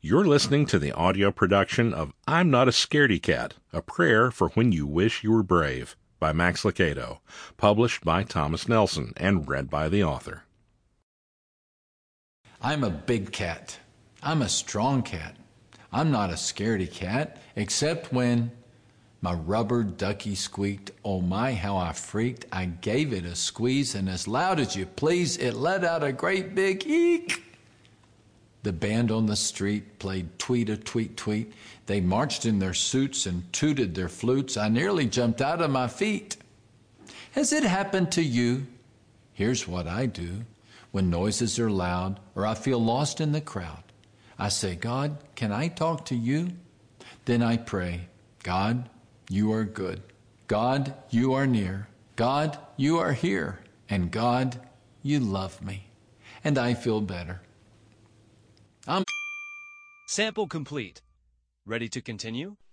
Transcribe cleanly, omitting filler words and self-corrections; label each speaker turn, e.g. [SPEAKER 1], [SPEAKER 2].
[SPEAKER 1] You're listening to the audio production of I'm Not a Scaredy Cat, a prayer for when you wish you were brave, by Max Lucado, published by Thomas Nelson and read by the author.
[SPEAKER 2] I'm a big cat. I'm a strong cat. I'm not a scaredy cat, except when my rubber ducky squeaked. Oh my, how I freaked. I gave it a squeeze, and as loud as you please, it let out a great big eek. The band on the street played tweet-a-tweet-tweet. They marched in their suits and tooted their flutes. I nearly jumped out of my feet. Has it happened to you? Here's what I do. When noises are loud or I feel lost in the crowd, I say, God, can I talk to you? Then I pray, God, you are good. God, you are near. God, you are here. And God, you love me. And I feel better.
[SPEAKER 3] Sample complete. Ready to continue?